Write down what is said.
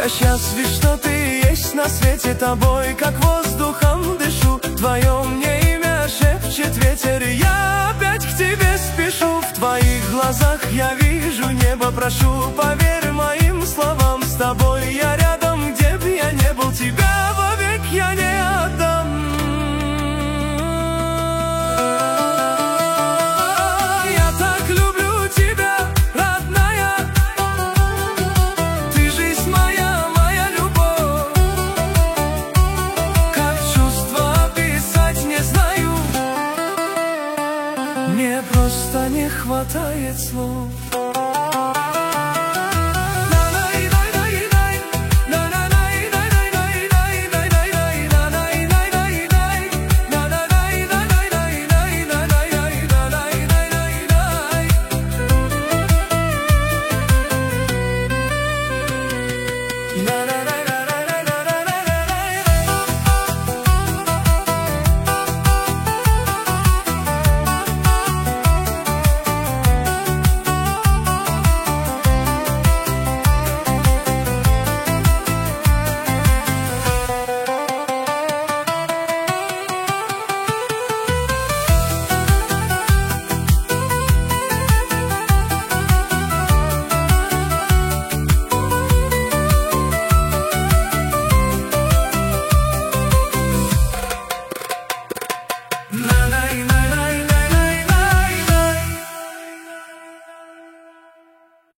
Я счастлив, что ты есть на свете, тобой как воздухом дышу. Твое мне имя шепчет ветер, и я опять к тебе спешу. В твоих глазах я вижу небо, прошу, поверь моим